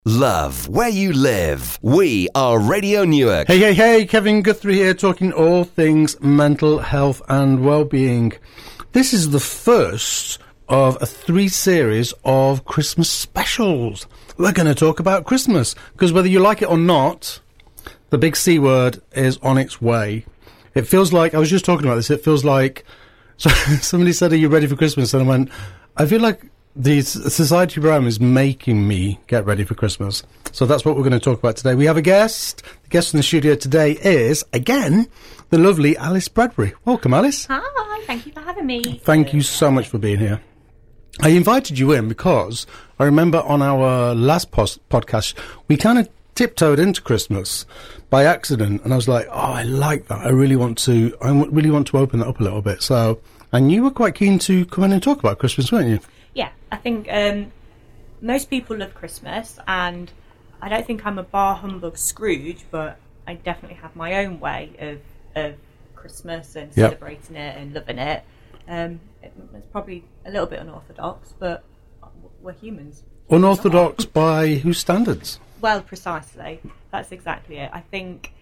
Love where you live. We are Radio Newark. Hey, Kevin Guthrie here, talking all things mental health and well-being. This is the first of a 3 series of Christmas specials. We're going to talk about Christmas, because whether you like it or not, the big C word is on its way. It feels like, I was just talking about this, it feels like, so somebody said, are you ready for Christmas? And I went, I feel like the society around is making me get ready for Christmas. So that's what we're going to talk about today. We have a guest. The guest in the studio today is, again, the lovely Alice Bradbury. Welcome, Alice. Hi, thank you for having me. Thank you so much for being here. I invited you in because I remember on our last podcast, we kind of tiptoed into Christmas by accident. And I was like, oh, I like that. I really want to open that up a little bit. So, and you were quite keen to come in and talk about Christmas, weren't you? Yeah, I think most people love Christmas, and I don't think I'm a bar humbug Scrooge, but I definitely have my own way of Christmas and celebrating it and loving it. It's probably a little bit unorthodox, but we're humans. Unorthodox by whose standards? Well, precisely. That's exactly it. I think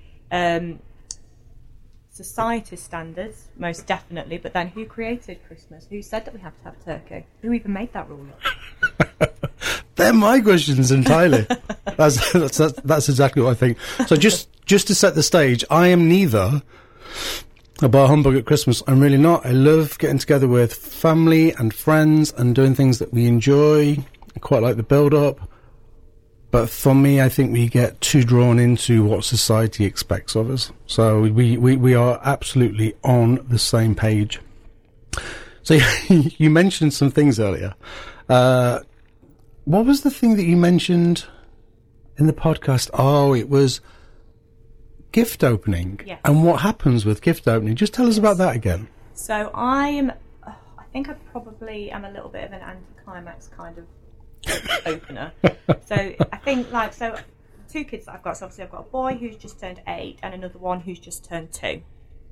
society's standards, most definitely, but then who created Christmas? Who said that we have to have turkey? Who even made that rule? They're my questions entirely. That's exactly what I think. So just to set the stage, I am neither a bar humbug at Christmas. I'm really not. I love getting together with family and friends and doing things that we enjoy. I quite like the build-up. But for me, I think we get too drawn into what society expects of us. So we are absolutely on the same page. So you mentioned some things earlier. What was the thing that you mentioned in the podcast? Oh, it was gift opening. Yes. And what happens with gift opening? Just tell us about that again. So I think I probably am a little bit of an anticlimax kind of opener. So I think, 2 kids that I've got. So obviously I've got a boy who's just turned 8 and another one who's just turned 2.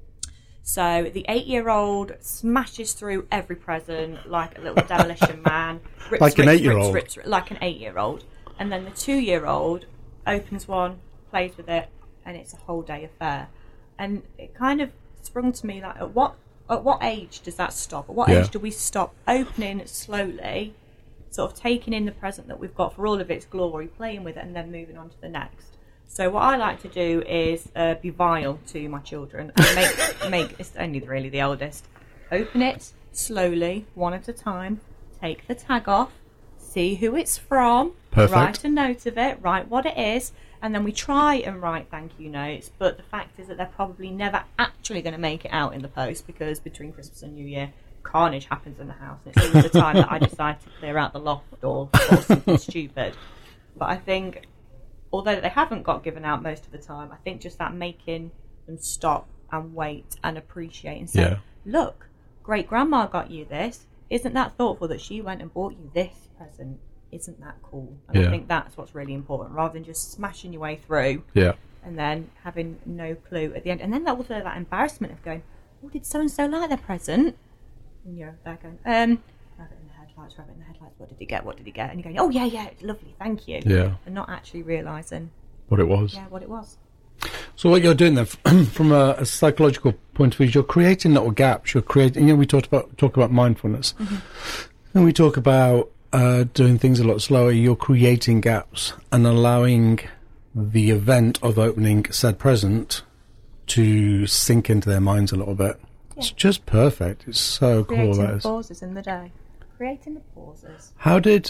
So the 8-year-old smashes through every present like a little demolition man. Rips, like an 8-year-old. Rips, like an 8-year-old. And then the 2-year-old opens one, plays with it, and it's a whole day affair. And it kind of sprung to me, like, at what age does that stop? At what age do we stop opening slowly, sort of taking in the present that we've got for all of its glory, playing with it, and then moving on to the next? So what I like to do is be vile to my children and make it's only really the eldest. Open it slowly, one at a time, take the tag off, see who it's from, Perfect. Write a note of it, write what it is, and then we try and write thank you notes, but the fact is that they're probably never actually going to make it out in the post, because between Christmas and New Year, carnage happens in the house, and it's always the time that I decide to clear out the loft or something stupid. But I think, although they haven't got given out most of the time, I think just that making them stop and wait and appreciate and say, look, great grandma got you this. Isn't that thoughtful that she went and bought you this present? Isn't that cool? And I think that's what's really important, rather than just smashing your way through and then having no clue at the end. And then also that embarrassment of going, oh, did so-and-so like their present? And you're there going, rabbit in the headlights, what did he get? And you're going, oh, yeah, it's lovely, thank you. Yeah. And not actually realising what it was. Yeah, what it was. So what you're doing then, from a psychological point of view, is you're creating little gaps. You're creating, we talk about mindfulness. Mm-hmm. And we talk about doing things a lot slower. You're creating gaps and allowing the event of opening said present to sink into their minds a little bit. Yeah. It's just perfect. It's so cool. Creating the pauses in the day. Creating the pauses. How did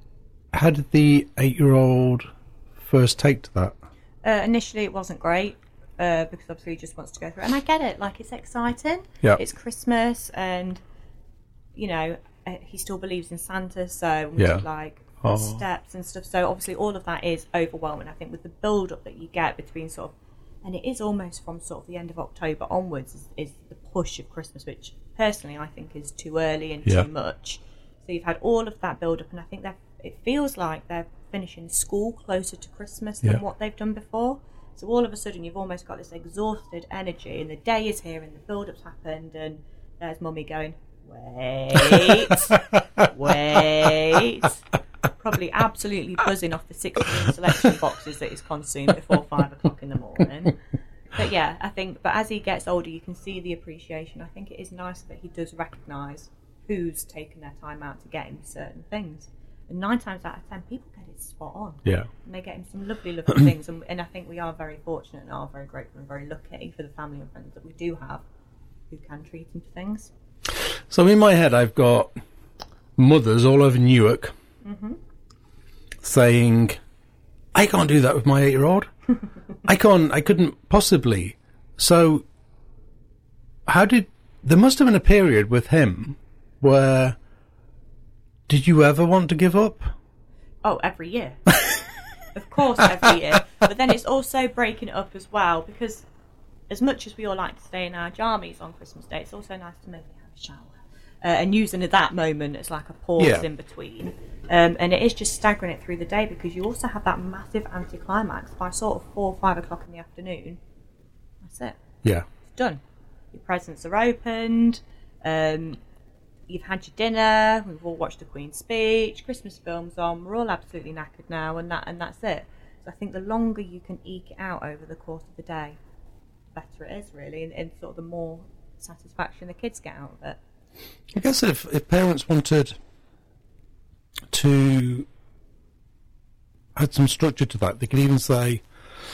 the 8-year-old first take to that? Initially, it wasn't great because obviously he just wants to go through it. And I get it. Like, it's exciting. Yeah. It's Christmas, and you know he still believes in Santa. So we did steps and stuff. So obviously, all of that is overwhelming. I think with the build-up that you get between sort of, and it is almost from sort of the end of October onwards is the push of Christmas, which personally I think is too early and too much. So you've had all of that build-up, and I think that it feels like they're finishing school closer to Christmas than what they've done before. So all of a sudden you've almost got this exhausted energy, and the day is here and the build-up's happened, and there's mummy going, wait, probably absolutely buzzing off the 16 selection boxes that he's consumed before 5 o'clock in the morning. But yeah, I think, but as he gets older, you can see the appreciation. I think it is nice that he does recognise who's taken their time out to get him certain things. And 9 times out of 10, people get it spot on. Yeah. And they get him some lovely, lovely things. And I think we are very fortunate and are very grateful and very lucky for the family and friends that we do have who can treat him to things. So in my head, I've got mothers all over Newark saying, I can't do that with my 8-year-old. I couldn't possibly. So there must have been a period with him where, did you ever want to give up? Oh, every year. Of course, every year. But then it's also breaking it up as well, because as much as we all like to stay in our jammies on Christmas Day, it's also nice to maybe have a shower. And using that moment as like a pause in between. And it is just staggering it through the day, because you also have that massive anticlimax by sort of 4 or 5 o'clock in the afternoon. That's it. Yeah. It's done. Your presents are opened. You've had your dinner. We've all watched the Queen's speech. Christmas films on. We're all absolutely knackered now, and that's it. So I think the longer you can eke it out over the course of the day, the better it is, really, and sort of the more satisfaction the kids get out of it. I guess if parents wanted to add some structure to that, they could even say,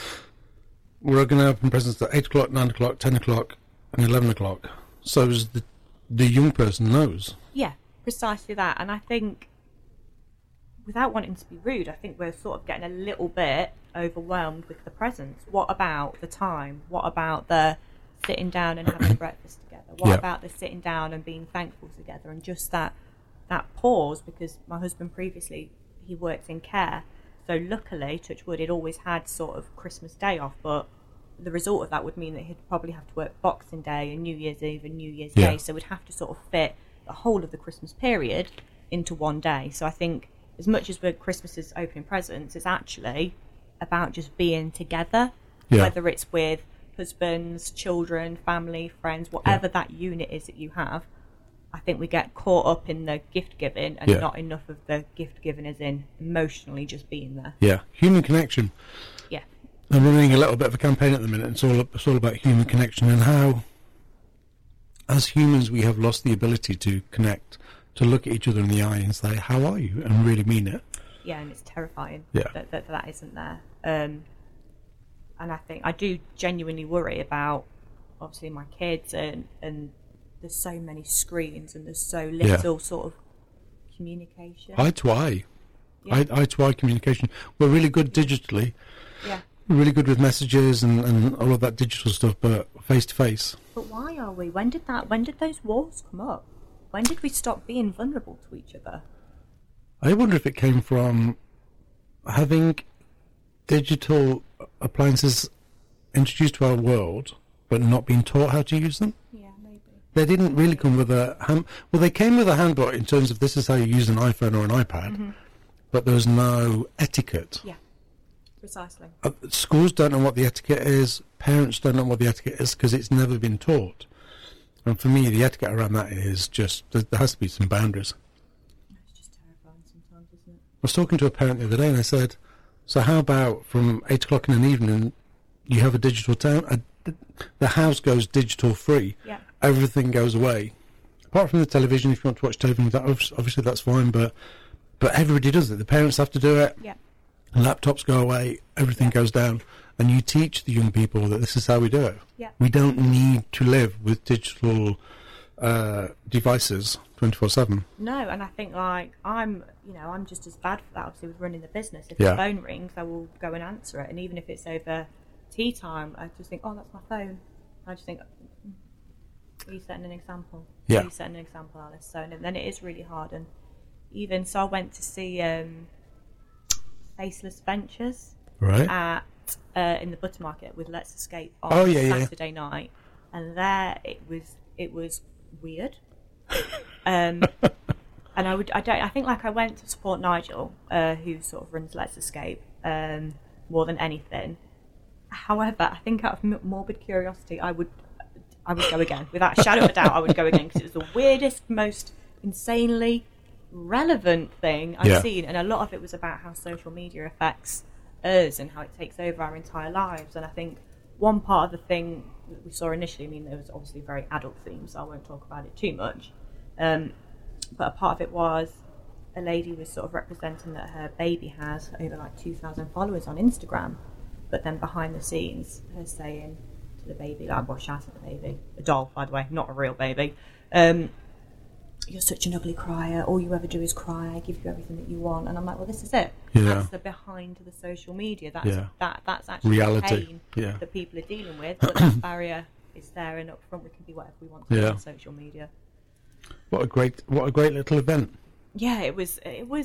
we're going to open presents at 8 o'clock, 9 o'clock, 10 o'clock, and 11 o'clock. So as the young person knows. Yeah, precisely that. And I think, without wanting to be rude, I think we're sort of getting a little bit overwhelmed with the presents. What about the time? What about the sitting down and having breakfast together? What about the sitting down and being thankful together, and just that pause? Because my husband previously, he worked in care, so luckily, touch wood, he'd always had sort of Christmas Day off, but the result of that would mean that he'd probably have to work Boxing Day and New Year's Eve and New Year's Day, so we'd have to sort of fit the whole of the Christmas period into one day. So I think as much as Christmas is opening presents, it's actually about just being together, whether it's with husbands, children, family, friends, whatever that unit is that you have. I think we get caught up in the gift giving and not enough of the gift giving as in emotionally just being there. Yeah, human connection. Yeah. I'm running a little bit of a campaign at the minute. It's all about human connection, and how, as humans, we have lost the ability to connect, to look at each other in the eye and say, how are you? And really mean it. Yeah, and it's terrifying that isn't there. And I think I do genuinely worry about, obviously, my kids, and there's so many screens and there's so little sort of communication. Eye to eye. Yeah. Eye to eye communication. We're really good digitally. Yeah. We're really good with messages and all of that digital stuff, but face to face. But why are we? When did those walls come up? When did we stop being vulnerable to each other? I wonder if it came from having digital appliances introduced to our world, but not being taught how to use them. Yeah, maybe. They didn't really come with a well, they came with a handbook in terms of this is how you use an iPhone or an iPad, but there was no etiquette. Yeah, precisely. Schools don't know what the etiquette is. Parents don't know what the etiquette is because it's never been taught. And for me, the etiquette around that is just, there has to be some boundaries. It's just terrifying sometimes, isn't it? I was talking to a parent the other day and I said, so how about from 8 o'clock in the evening, you have a digital town, the house goes digital free, everything goes away. Apart from the television, if you want to watch television, obviously that's fine, but everybody does it. The parents have to do it, laptops go away, everything goes down. And you teach the young people that this is how we do it. Yeah. We don't need to live with digital devices 24/7. No, and I think I'm just as bad for that. Obviously, with running the business, if the phone rings, I will go and answer it. And even if it's over tea time, I just think, oh, that's my phone. I just think, are you setting an example? Yeah. Are you setting an example, Alice? So, and then it is really hard. And even so, I went to see Faceless Ventures. Right. In the Buttermarket with Let's Escape on Saturday night, and there it was weird. And I think I went to support Nigel, who sort of runs Let's Escape, more than anything. However, I think out of morbid curiosity, I would go again without a shadow of a doubt. I would go again because it was the weirdest, most insanely relevant thing I've seen, and a lot of it was about how social media affects us and how it takes over our entire lives. And I think one part of the thing that we saw initially, I mean, there was obviously very adult themes, so I won't talk about it too much, but a part of it was a lady was sort of representing that her baby has over like 2,000 followers on Instagram, but then behind the scenes her saying to the baby, like, well, shouting at the baby, a doll by the way, not a real baby, you're such an ugly crier, all you ever do is cry, I give you everything that you want. And I'm like, well, this is it. That's the behind the social media. That's actually reality. The pain that people are dealing with, but that barrier is there, and up front we can be whatever we want to do on social media. What a great little event. Yeah, it was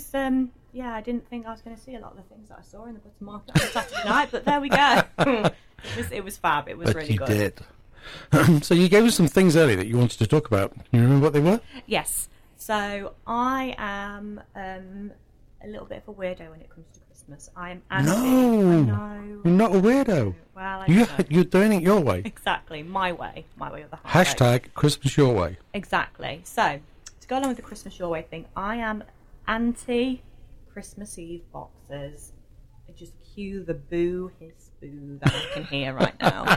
I didn't think I was going to see a lot of the things that I saw in the Button Market on Saturday night, but there we go. It was fab. It was but really good. You did. So you gave us some things earlier that you wanted to talk about. Can you remember what they were? Yes. So I am a little bit of a weirdo when it comes to Christmas. I am anti. No, you're not a weirdo. Well, you're doing it your way. Exactly, my way or the highway. Hashtag Christmas your way. Exactly. So to go along with the Christmas your way thing, I am anti Christmas Eve boxes. Just cue the hiss boo that I can hear right now.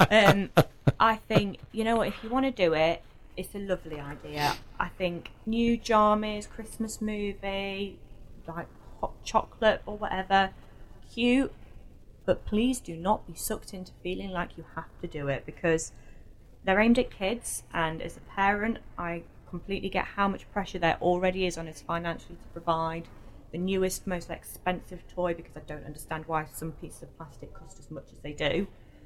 I think, you know what, if you want to do it, it's a lovely idea. I think new Jarmies, Christmas movie, like hot chocolate or whatever, cute, but please do not be sucked into feeling like you have to do it, because they're aimed at kids, and as a parent, I completely get how much pressure there already is on us financially to provide the newest, most expensive toy, because I don't understand why some pieces of plastic cost as much as they do.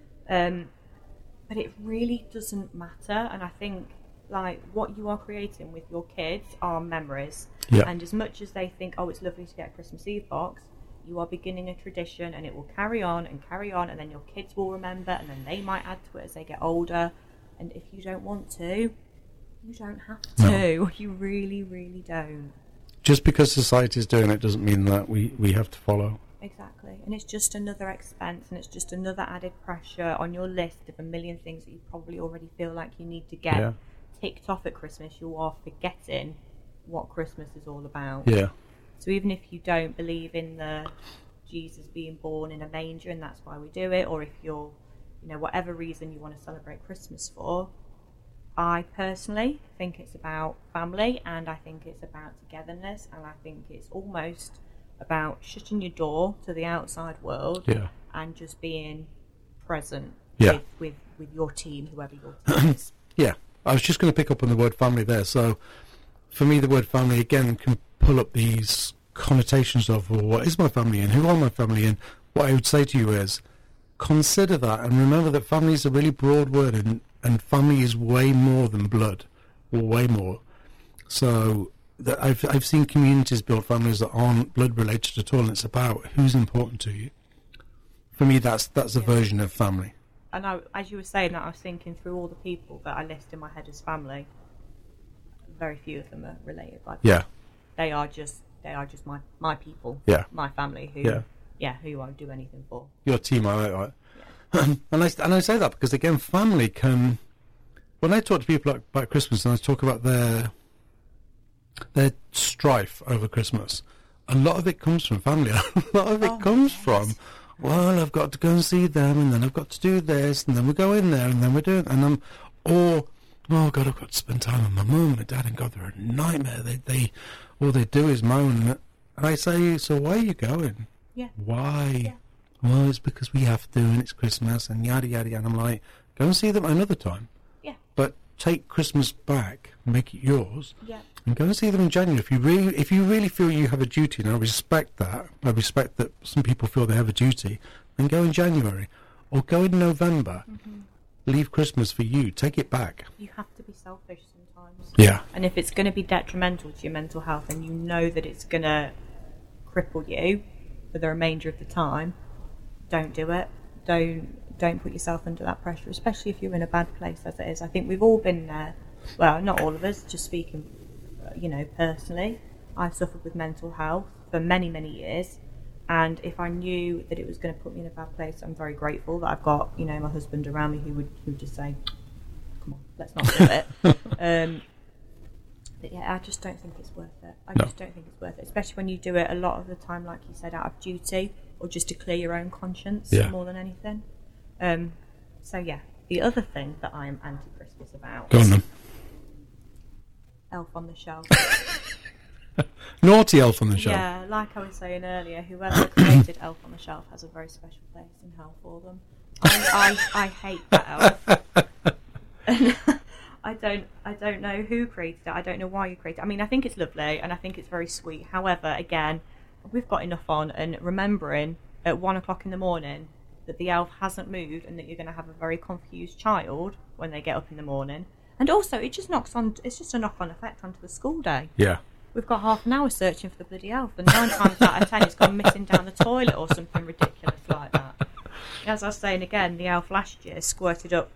But it really doesn't matter, and I think like what you are creating with your kids are memories. And as much as they think, oh, it's lovely to get a Christmas Eve box, you are beginning a tradition, and it will carry on, and then your kids will remember, and then they might add to it as they get older. And if you don't want to, you don't have to. No. You really, really don't. Just because society is doing it doesn't mean that we have to follow. Exactly. And it's just another expense, and it's just another added pressure on your list of a million things that you probably already feel like you need to get ticked off at Christmas. You are forgetting what Christmas is all about. Yeah. So even if you don't believe in the Jesus being born in a manger and that's why we do it, or if you're, whatever reason you want to celebrate Christmas for, I personally think it's about family, and I think it's about togetherness, and I think it's almost about shutting your door to the outside world and just being present with your team, whoever your team is. I was just going to pick up on the word family there. So for me, the word family, again, can pull up these connotations of, well, what is my family and who are my family? And what I would say to you is, consider that and remember that family is a really broad word, and family is way more than blood, or way more. So that I've seen communities build families that aren't blood related at all, and it's about who's important to you. For me, that's a version of family. And as you were saying that, I was thinking through all the people that I list in my head as family. Very few of them are related by blood. They are just my people. My family who who I would do anything for. Your team, I like that. And I say that because again, family can. When I talk to people about Christmas and I talk about their strife over Christmas, a lot of it comes from family. A lot of it comes from, well, I've got to go and see them, and then I've got to do this, and then we go in there, and then we're doing, and oh God, I've got to spend time with my mum and my dad, and God, they're a nightmare. They all they do is moan, and I say, so why are you going? Why? Yeah. Well, it's because we have to, and it's Christmas, and yada yada yada. And I'm like, go and see them another time. But take Christmas back, make it yours, and go and see them in January. If you really feel you have a duty, and I respect that. I respect that some people feel they have a duty. Then go in January, or go in November. Mm-hmm. Leave Christmas for you. Take it back. You have to be selfish sometimes. Yeah. And if it's going to be detrimental to your mental health, and you know that it's going to cripple you for the remainder of the time, don't do it. Don't put yourself under that pressure, especially if you're in a bad place as it is. I think we've all been there. Well, not all of us, just speaking, personally. I've suffered with mental health for many, many years. And if I knew that it was going to put me in a bad place, I'm very grateful that I've got, my husband around me who would just say, come on, let's not do it. But yeah, I just don't think it's worth it. I No. just don't think it's worth it, especially when you do it a lot of the time, like you said, out of duty or just to clear your own conscience Yeah. more than anything. So yeah, the other thing that I am anti-Christmas about Go on then. Elf on the Shelf. Naughty Elf on the Shelf. Yeah, like I was saying earlier, whoever created Elf on the Shelf has a very special place in hell for them. I hate that elf. And I don't know who created it. I don't know why you created it. I mean, I think it's lovely and I think it's very sweet. However, again, we've got enough on, and remembering at 1 o'clock in the morning that the elf hasn't moved and that you're going to have a very confused child when they get up in the morning. And also, it's just a knock-on effect onto the school day. Yeah. We've got half an hour searching for the bloody elf, and 9 times out of 10 it's gone missing down the toilet or something ridiculous like that. As I was saying again, the elf last year squirted up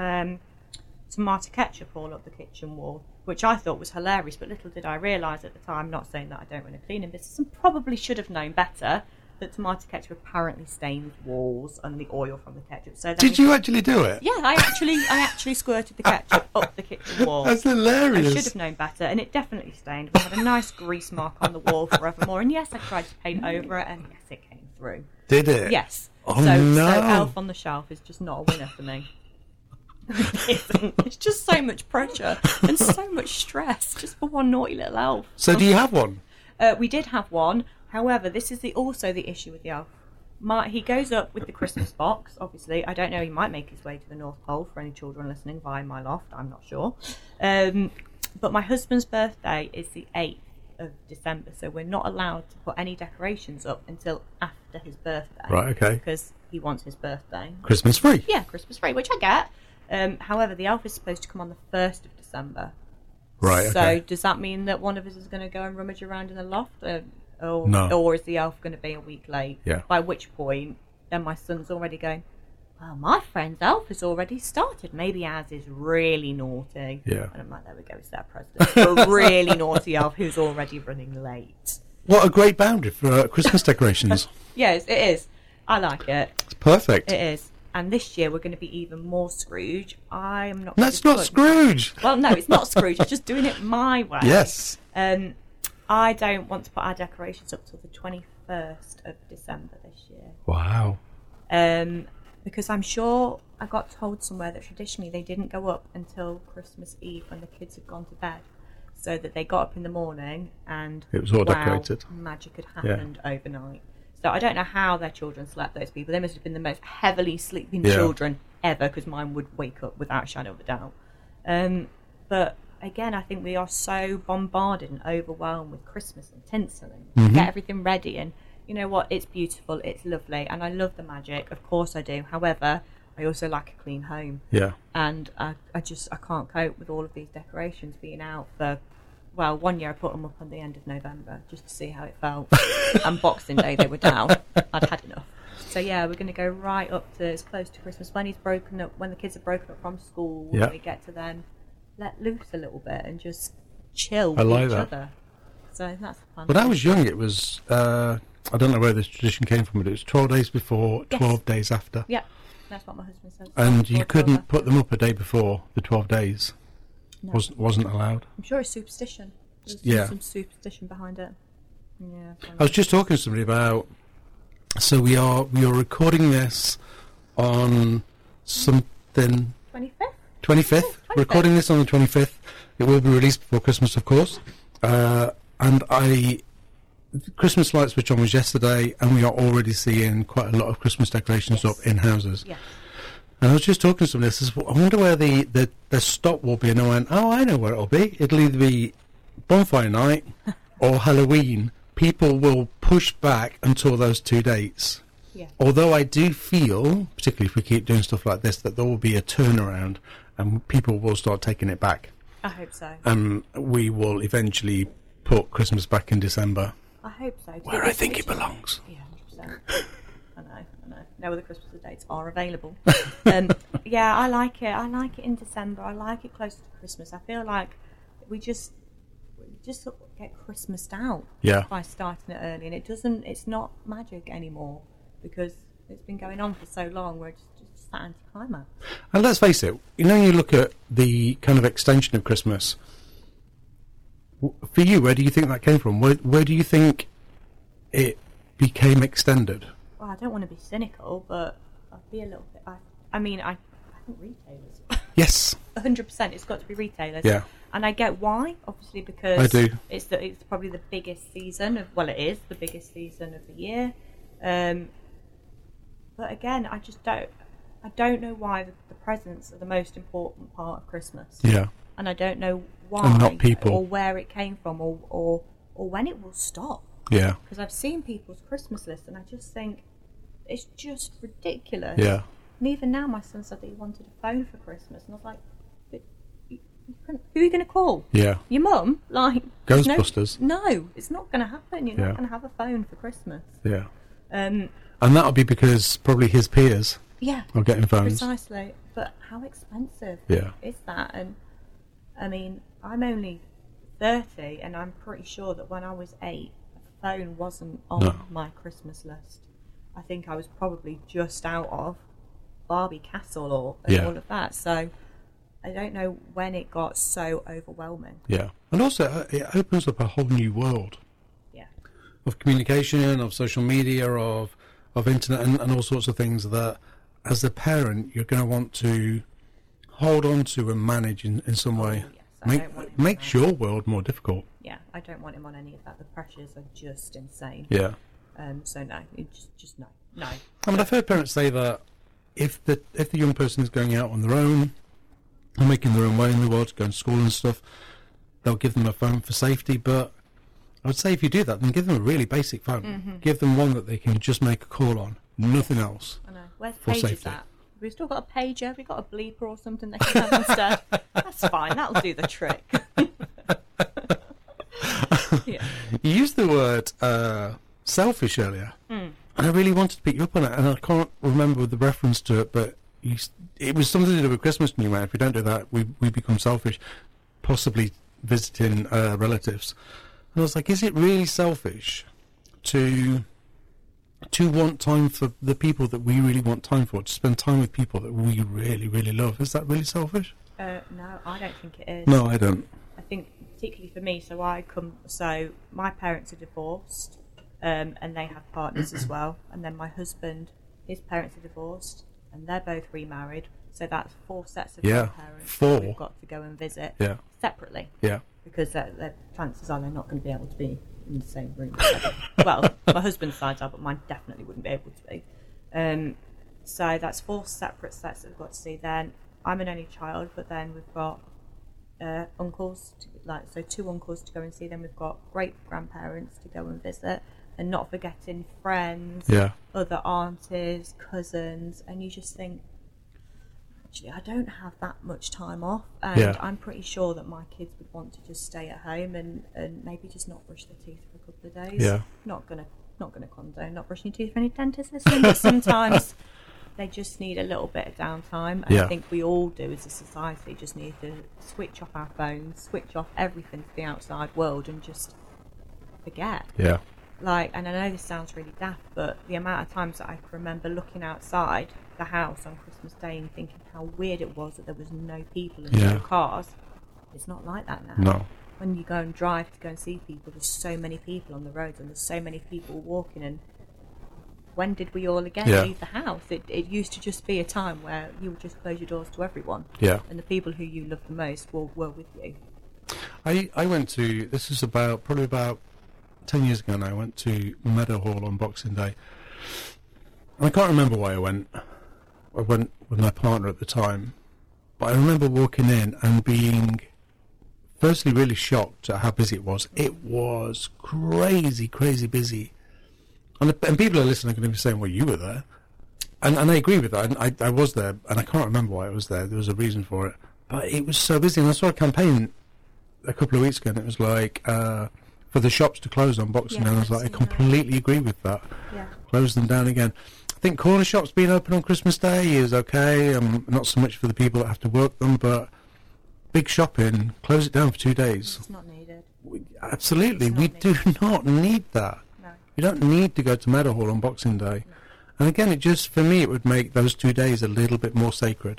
tomato ketchup all up the kitchen wall, which I thought was hilarious, but little did I realise at the time, not saying that I don't run a cleaning business, and probably should have known better, that tomato ketchup apparently stains walls and the oil from the ketchup. So then Did you actually do it? Yeah, I actually squirted the ketchup up the kitchen wall. That's I hilarious. should have known better, and it definitely stained. We had a nice grease mark on the wall forevermore, and yes, I tried to paint over it, and yes, it came through. Did it? Yes. Oh, so no. Elf on the Shelf is just not a winner for me. It's just so much pressure and so much stress just for one naughty little elf. So do you have one? We did have one. However, this is also the issue with the elf. He goes up with the Christmas box, obviously. I don't know, he might make his way to the North Pole for any children listening via my loft, I'm not sure. But my husband's birthday is the 8th of December, so we're not allowed to put any decorations up until after his birthday. Right, okay. Because he wants his birthday. Christmas free? Yeah, Christmas free, which I get. However, the elf is supposed to come on the 1st of December. Right, So okay. does that mean that one of us is going to go and rummage around in the loft? No. Or is the elf going to be a week late? Yeah. By which point, then my son's already going, well, my friend's elf has already started. Maybe ours is really naughty. Yeah. And I'm like, there we go, it's their president. A really naughty elf who's already running late. What a great boundary for Christmas decorations. Yes, it is. I like it. It's perfect. It is. And this year we're going to be even more Scrooge. I am not... That's not Scrooge. Well, no, it's not Scrooge. It's just doing it my way. Yes. I don't want to put our decorations up till the 21st of December this year. Wow. Because I'm sure I got told somewhere that traditionally they didn't go up until Christmas Eve when the kids had gone to bed. So that they got up in the morning and... It was all decorated. Magic had happened overnight. So I don't know how their children slept, those people. They must have been the most heavily sleeping children ever, because mine would wake up without a shadow of a doubt. But again, I think we are so bombarded and overwhelmed with Christmas and tinsel and get everything ready. And you know what? It's beautiful, it's lovely, and I love the magic. Of course I do. However, I also like a clean home. Yeah. And I can't cope with all of these decorations being out for... Well, one year I put them up on the end of November just to see how it felt. And Boxing Day they were down. I'd had enough. So yeah, we're going to go right up to as close to Christmas when when the kids are broken up from school. Yeah. We get to then let loose a little bit and just chill I with like each that. other. So that's fun. When I was young, it was, I don't know where this tradition came from, but it was 12 days before, Yes. 12 days after. Yeah, that's what my husband says. And you Or couldn't 12 put them up a day before the 12 days. No. Wasn't allowed. I'm sure it's superstition. There's Yeah. some superstition behind it. Yeah. I was just talking to somebody about. So we are recording this on something 25th? 25th. Oh, We're recording this on the 25th. It will be released before Christmas, of course. And Christmas light switch on was yesterday, and we are already seeing quite a lot of Christmas decorations up in houses. Yeah. And I was just talking to somebody. I says, I wonder where the stop will be. And I went, oh, I know where it'll be. It'll either be bonfire night or Halloween. People will push back until those 2 dates. Yeah. Although I do feel, particularly if we keep doing stuff like this, that there will be a turnaround and people will start taking it back. I hope so. And we will eventually put Christmas back in December, I hope so. where I think it belongs. Yeah, 100%. I know. No other Christmas dates are available. Yeah, I like it. I like it in December. I like it closer to Christmas. I feel like we just sort of get Christmased out Yeah. by starting it early, and it's not magic anymore because it's been going on for so long. We're just that anticlimax. And let's face it, you look at the kind of extension of Christmas, For you, where do you think that came from? Where do you think it became extended? Well, I don't want to be cynical, but I'd be a little bit. I think retailers. Yes. 100%. It's got to be retailers. Yeah. And I get why, obviously, because I do. It's probably the biggest season of. Well, it is the biggest season of the year. But again, I don't know why the presents are the most important part of Christmas. Yeah. And I don't know why, And not people. or where it came from, or when it will stop. Yeah. Because I've seen people's Christmas lists, and I just think it's just ridiculous. Yeah. And even now, my son said that he wanted a phone for Christmas, and I was like, "But who are you going to call? Yeah. Your mum? Like Ghostbusters? No, it's not going to happen. You're Yeah. not going to have a phone for Christmas." Yeah. Um, And that'll be because probably his peers yeah, are getting phones. precisely. But how expensive Yeah. is that? And I mean, I'm only 30, and I'm pretty sure that when I was 8, a phone wasn't on No. my Christmas list. I think I was probably just out of Barbie Castle and Yeah. all of that. So I don't know when it got so overwhelming. Yeah. And also, it opens up a whole new world Yeah. of communication, of social media, of internet, and all sorts of things that, as a parent, you're going to want to hold on to and manage in some way. Yes, I don't want him Makes on your world more difficult. Yeah, I don't want him on any of that. The pressures are just insane. Yeah. So no, just no. No. I mean, I've heard parents say that if the young person is going out on their own and making their own way in the world, going to school and stuff, they'll give them a phone for safety. But I would say if you do that, then give them a really basic phone. Mm-hmm. Give them one that they can just make a call on, nothing else. I know. Where's For Paige is safety. at? We've still got a pager. We've got a bleeper or something they can have instead. That's fine. That'll do the trick. Yeah. You used the word selfish earlier, and I really wanted to pick you up on it, and I can't remember the reference to it, but it was something to do with Christmas New Year. If we don't do that, we become selfish, possibly visiting relatives. And I was like, is it really selfish to want time for the people that we really want time for, to spend time with people that we really, really love? Is that really selfish? No, I don't think it is. No, I don't. I think particularly for me, so my parents are divorced, and they have partners as well, and then my husband, his parents are divorced, and they're both remarried, so that's 4 sets of Yeah, parents 4. that we've got to go and visit Yeah. separately, Yeah. because their chances are they're not going to be able to be in the same room together. Well, my husband's side are, but mine definitely wouldn't be able to be. So that's 4 separate sets that we've got to see. Then I'm an only child, but then we've got uncles, 2 uncles to go and see. Then we've got great grandparents to go and visit, and not forgetting friends, Yeah. other aunties, cousins, and you just think, actually, I don't have that much time off, and Yeah. I'm pretty sure that my kids would want to just stay at home and maybe just not brush their teeth for a couple of days. Yeah. Not gonna condone not brushing your teeth for any dentists listening, but sometimes they just need a little bit of downtime. And Yeah. I think we all do as a society just need to switch off our phones, switch off everything to the outside world, and just forget. Yeah. And I know this sounds really daft, but the amount of times that I can remember looking outside the house on Christmas Day and thinking how weird it was that there was no people and Yeah. no cars, it's not like that now. No. When you go and drive to go and see people, there's so many people on the roads and there's so many people walking, and when did we all again Yeah. leave the house? It used to just be a time where you would just close your doors to everyone, Yeah. and the people who you love the most were with you. I went to, this is probably about 10 years ago now, I went to Meadowhall on Boxing Day. And I can't remember why I went. I went with my partner at the time. But I remember walking in and being, firstly, really shocked at how busy it was. It was crazy, crazy busy. And people are listening are going to be saying, well, you were there. And I agree with that. I was there, and I can't remember why I was there. There was a reason for it. But it was so busy. And I saw a campaign a couple of weeks ago, and it was like, for the shops to close on Boxing Day. And I was like, I completely agree with that. Yeah. Close them down again. I think corner shops being open on Christmas Day is okay. Not so much for the people that have to work them, but big shopping, close it down for 2 days. It's not needed. Absolutely, It's we not do not need that. No. You don't need to go to Meadowhall on Boxing Day. No. And again, for me, it would make those 2 days a little bit more sacred.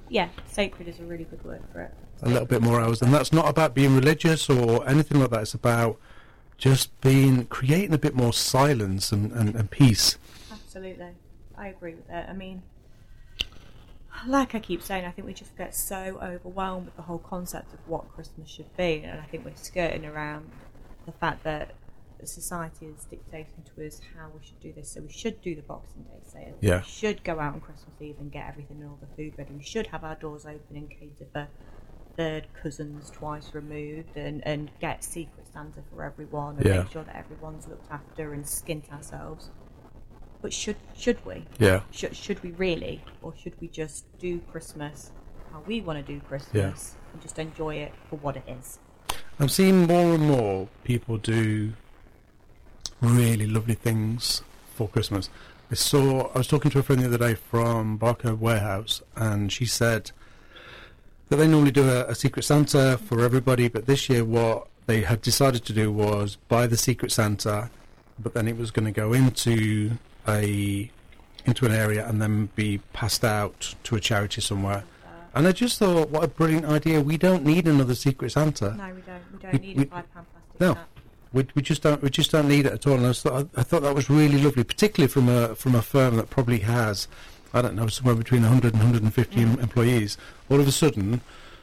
Yeah, sacred is a really good word for it. A little bit more hours. And that's not about being religious or anything like that. It's about just creating a bit more silence and peace. Absolutely. I agree with that. I mean, like I keep saying, I think we just get so overwhelmed with the whole concept of what Christmas should be, and I think we're skirting around the fact that society is dictating to us how we should do this. So we should do the Boxing Day sale. Yeah. We should go out on Christmas Eve and get everything and all the food ready. We should have our doors open and cater for third cousins twice removed, and get Secret Santa for everyone, and make sure that everyone's looked after and skint ourselves. But should we? Yeah. Should we really? Or should we just do Christmas how we want to do Christmas and just enjoy it for what it is? I'm seeing more and more people do really lovely things for Christmas. I was talking to a friend the other day from Barcode Warehouse, and she said that they normally do a Secret Santa for everybody, but this year what they had decided to do was buy the Secret Santa, but then it was going to go into an area and then be passed out to a charity somewhere. And I just thought, what a brilliant idea. We don't need another Secret Santa. No, we don't. We don't need a £5 plastic no. hat. We just don't need it at all. And I thought that was really lovely, particularly from a firm that probably has, I don't know, somewhere between 100 and 150 employees. All of a sudden,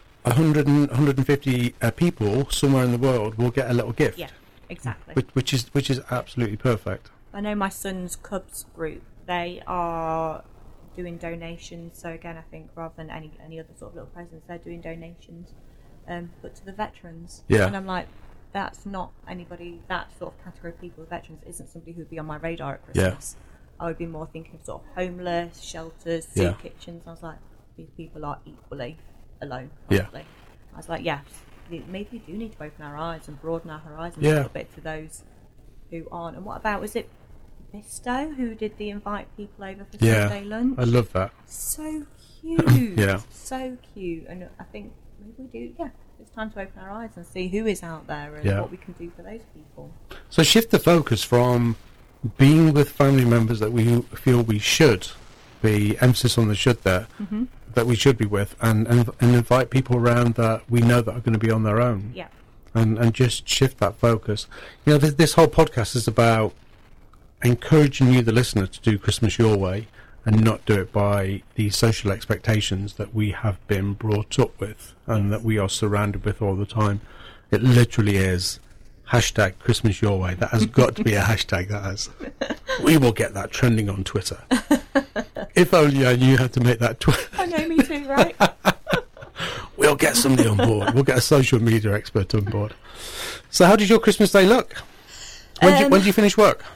150 people somewhere in the world will get a little gift. Yeah, exactly. Which is absolutely perfect. I know my son's Cubs group, they are doing donations. So again, I think rather than any other sort of little presents, they're doing donations, but to the veterans. Yeah. And I'm like, that's not anybody, that sort of category of people, veterans, isn't somebody who'd be on my radar at Christmas. I would be more thinking of sort of homeless, shelters, soup kitchens. I was like, these people are equally alone, probably. I was like, yes, maybe we do need to open our eyes and broaden our horizons a little bit to those who aren't. And what about, was it Bisto who did the invite people over for Sunday lunch? I love that. So cute. Yeah. So cute. And I think maybe we do, it's time to open our eyes and see who is out there and what we can do for those people. So shift the focus from being with family members that we feel we should be, emphasis on the should there, that we should be with, and invite people around that we know that are going to be on their own. Yeah. And just shift that focus. You know, this whole podcast is about encouraging you, the listener, to do Christmas your way and not do it by the social expectations that we have been brought up with and that we are surrounded with all the time. It literally is hashtag Christmas your way. That has got to be a hashtag, that has. We will get that trending on Twitter. If only I knew how to make that I know, me too, right? We'll get somebody on board. We'll get a social media expert on board. So how did your Christmas day look? When did you finish work?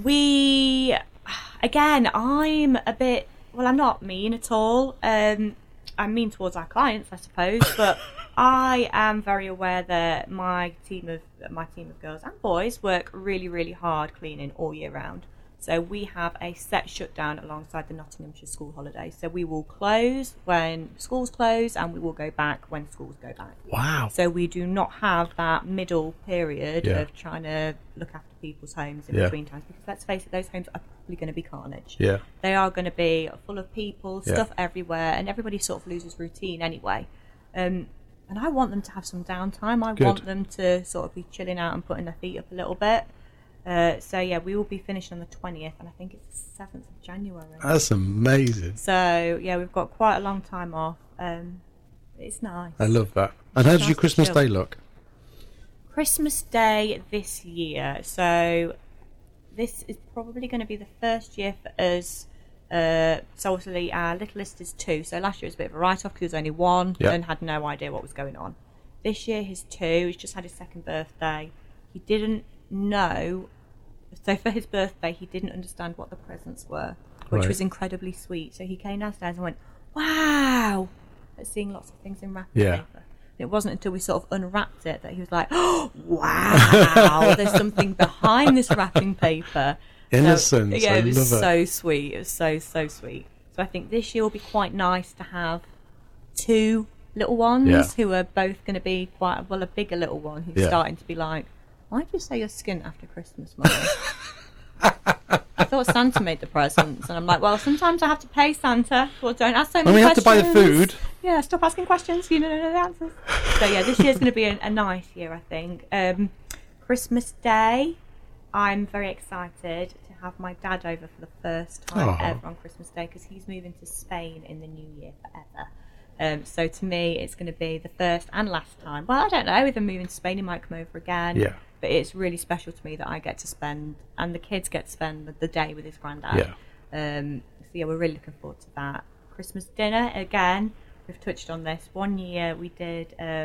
Again, I'm a bit, well, I'm not mean at all. I'm mean towards our clients, I suppose, but I am very aware that my team of girls and boys work really, really hard cleaning all year round. So we have a set shutdown alongside the Nottinghamshire school holidays. So we will close when schools close and we will go back when schools go back. Wow. So we do not have that middle period of trying to look after people's homes in between times, because let's face it, those homes are probably going to be carnage. Yeah. They are going to be full of people, stuff everywhere, and everybody sort of loses routine anyway. And I want them to have some downtime. I want them to sort of be chilling out and putting their feet up a little bit. We will be finishing on the 20th, and I think it's the 7th of January. That's amazing. So, we've got quite a long time off. It's nice. I love that. And how did your Christmas day look? Christmas Day this year. So, this is probably going to be the first year for us. So, obviously, our littlest is 2. So, last year was a bit of a write-off because he was only 1 and had no idea what was going on. This year, he's 2. He's just had his 2nd birthday. He didn't know, so for his birthday he didn't understand what the presents were, which was incredibly sweet. So he came downstairs and went, wow, at seeing lots of things in wrapping paper. And it wasn't until we sort of unwrapped it that he was like, oh wow, there's something behind this wrapping paper. Innocence. So, it was so sweet. It was so sweet. So I think this year will be quite nice to have 2 little ones who are both going to be quite, well, a bigger little one who's starting to be like, why did you say you're skint after Christmas, Mum? I thought Santa made the presents, and I'm like, well, sometimes I have to pay Santa. Well, don't ask so many And we have to questions. buy the food. Yeah, stop asking questions. You don't know the answers. So yeah, this year's going to be a nice year, I think. Christmas Day, I'm very excited to have my dad over for the first time ever on Christmas Day, because he's moving to Spain in the new year forever. So to me, it's going to be the first and last time. Well, I don't know. With him moving to Spain, he might come over again. Yeah. But it's really special to me that I get to spend, and the kids get to spend the day with his granddad. Yeah. So yeah, we're really looking forward to that. Christmas dinner, again, we've touched on this. One year we did a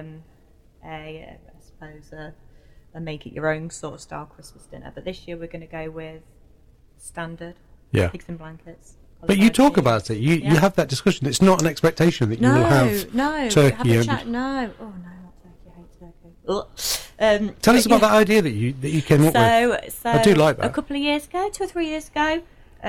make it your own sort of style Christmas dinner, but this year we're going to go with standard pigs in blankets. But you talk about it. You have that discussion. It's not an expectation that you will have turkey. Have a chat. No. Oh no, not turkey. I hate turkey. Tell us about that idea that you came up with. So I do like that. A couple of years ago, 2 or 3 years ago,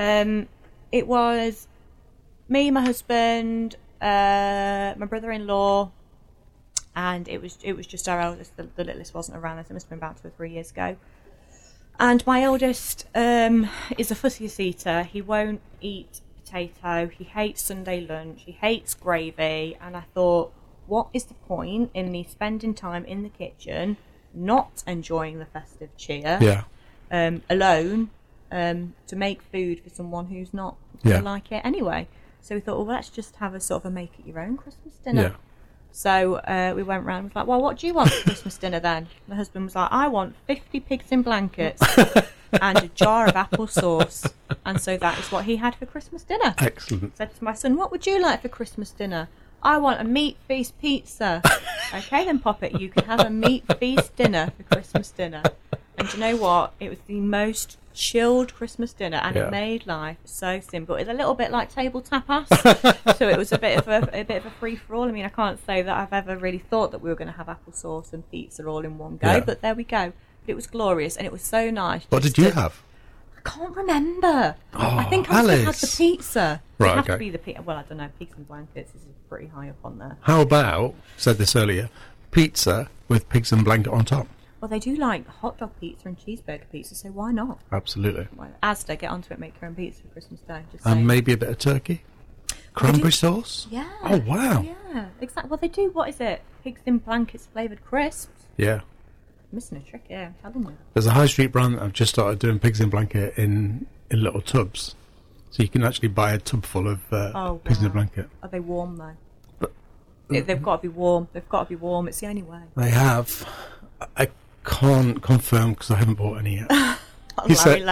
it was me, my husband, my brother-in-law, and it was just our eldest. The littlest wasn't around. It must have been about 2 or 3 years ago. And my eldest is a fussiest eater. He won't eat potato. He hates Sunday lunch. He hates gravy. And I thought, what is the point in me spending time in the kitchen, not enjoying the festive cheer, alone, to make food for someone who's not going to like it anyway? So we thought, well, let's just have a sort of a make-it-your-own Christmas dinner. Yeah. So we went round and was like, well, what do you want for Christmas dinner then? My husband was like, I want 50 pigs in blankets and a jar of applesauce. And so that is what he had for Christmas dinner. Excellent. Said to my son, what would you like for Christmas dinner? I want a meat feast pizza. Okay, then Poppet, you can have a meat feast dinner for Christmas dinner. And you know what? It was the most chilled Christmas dinner, and it made life so simple. It's a little bit like table tapas, so it was a bit of a free for all. I mean, I can't say that I've ever really thought that we were going to have applesauce and pizza all in one go, but there we go. It was glorious, and it was so nice. What did you have? I can't remember. Oh, I think I had the pizza. Right, it had to be the pizza. Well, I don't know. Pigs and blankets is pretty high up on there. How about, said this earlier, pizza with pigs and blanket on top? Well, they do like hot dog pizza and cheeseburger pizza, so why not? Absolutely. Well, Asda, get onto it, make your own pizza for Christmas Day. And maybe a bit of turkey? Cranberry sauce? Yeah. Oh, wow. Yeah, exactly. Well, they do, what is it? Pigs in blankets flavoured crisps. Yeah. Missing a trick, I'm telling you. There's a high street brand that I've just started doing pigs in blanket in little tubs. So you can actually buy a tub full of pigs in a blanket. Are they warm, though? They've got to be warm. They've got to be warm. It's the only way. They have. I can't confirm because I haven't bought any yet. He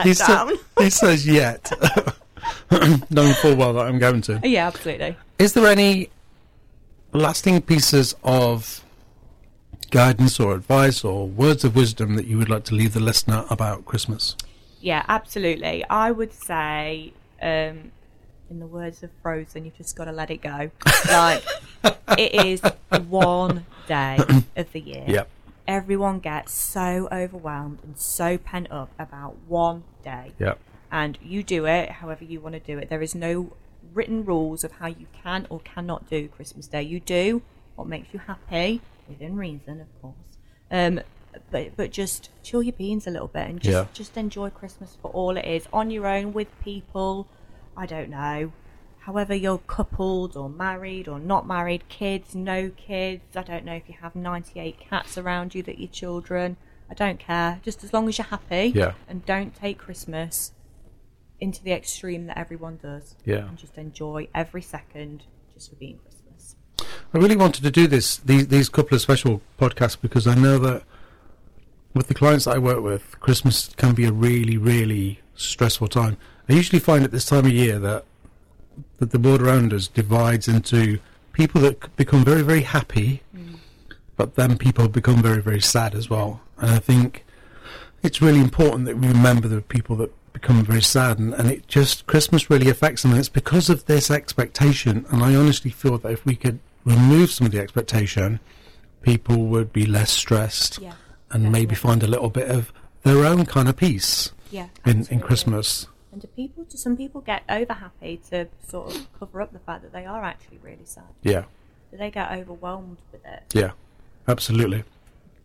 says yet. Knowing full well that I'm going to. Yeah, absolutely. Is there any lasting pieces of guidance or advice or words of wisdom that you would like to leave the listener about Christmas? Yeah, absolutely. I would say, in the words of Frozen, you've just got to let it go. Like, it is one day of the year. Yep. Everyone gets so overwhelmed and so pent up about one day. Yep. And you do it however you want to do it. There is no written rules of how you can or cannot do Christmas Day. You do what makes you happy, within reason, of course. But just chill your beans a little bit and just enjoy Christmas for all it is. On your own, with people, I don't know. However you're coupled or married or not married, kids, no kids. I don't know if you have 98 cats around you that your children. I don't care. Just as long as you're happy and don't take Christmas into the extreme that everyone does. Yeah. And just enjoy every second just for being Christmas. I really wanted to do these couple of special podcasts because I know that with the clients that I work with, Christmas can be a really, really stressful time. I usually find at this time of year that the world around us divides into people that become very, very happy, but then people become very, very sad as well. And I think it's really important that we remember the people that become very sad, and it just, Christmas really affects them, and it's because of this expectation. And I honestly feel that if we could remove some of the expectation, people would be less stressed and maybe find a little bit of their own kind of peace in Christmas. And some people get over happy to sort of cover up the fact that they are actually really sad. Yeah. They get overwhelmed with it. Yeah, absolutely.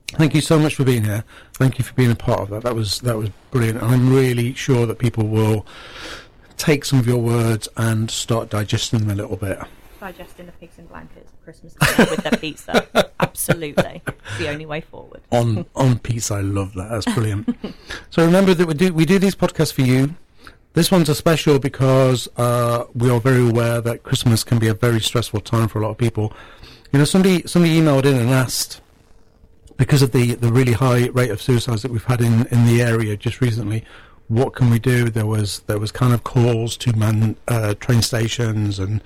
Thank you so much for being here. Thank you for being a part of that. That was brilliant. And I'm really sure that people will take some of your words and start digesting them a little bit. Digesting the pigs in blankets at Christmas Day with their pizza. Absolutely. It's the only way forward. On pizza, I love that. That's brilliant. So remember that we do these podcasts for you. This one's a special because we are very aware that Christmas can be a very stressful time for a lot of people. You know, somebody emailed in and asked, because of the really high rate of suicides that we've had in the area just recently, what can we do? There was kind of calls to man train stations, and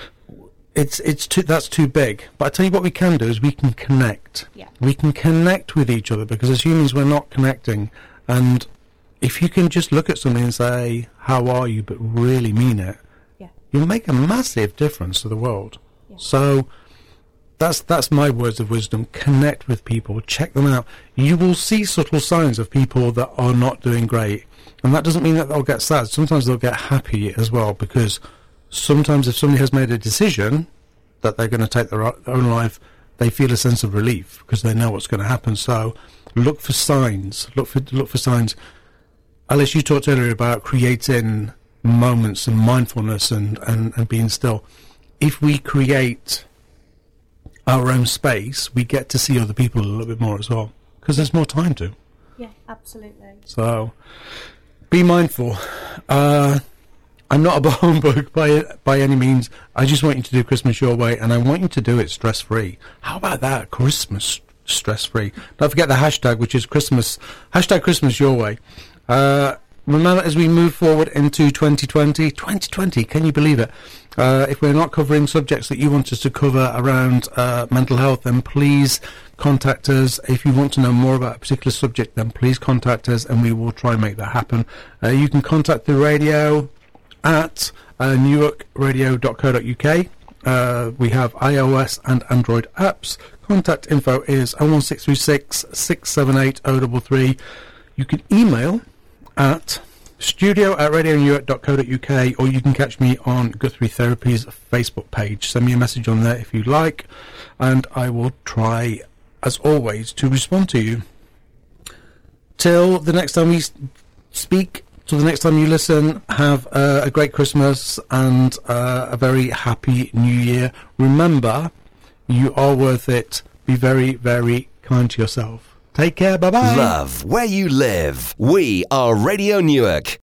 that's too big. But I tell you what we can do is we can connect. Yeah. We can connect with each other, because as humans we're not connecting. And if you can just look at somebody and say, "How are you?" but really mean it, yeah, you'll make a massive difference to the world. Yeah. So that's my words of wisdom. Connect with people, check them out. You will see subtle signs of people that are not doing great, and that doesn't mean that they'll get sad. Sometimes they'll get happy as well, because sometimes if somebody has made a decision that they're going to take their own life, they feel a sense of relief because they know what's going to happen. So look for signs. Look for signs. Alice, you talked earlier about creating moments and mindfulness and being still. If we create our own space, we get to see other people a little bit more as well, because there's more time to. Yeah, absolutely. So be mindful. I'm not a humbug by any means. I just want you to do Christmas your way, and I want you to do it stress-free. How about that? Christmas stress-free. Don't forget the hashtag, which is Christmas your way. Remember, as we move forward into 2020, can you believe it? If we're not covering subjects that you want us to cover around mental health, then please contact us. If you want to know more about a particular subject, then please contact us, and we will try and make that happen. You can contact the radio at newarkradio.co.uk. We have iOS and Android apps. Contact info is 01636 678 033. You can email at studio@radionewark.co.uk, or you can catch me on Guthrie Therapy's Facebook page. Send me a message on there if you like, and I will try, as always, to respond to you. Till the next time we speak, till the next time you listen, have a great Christmas and a very happy New Year. Remember, you are worth it. Be very, very kind to yourself. Take care. Bye-bye. Love where you live. We are Radio Newark.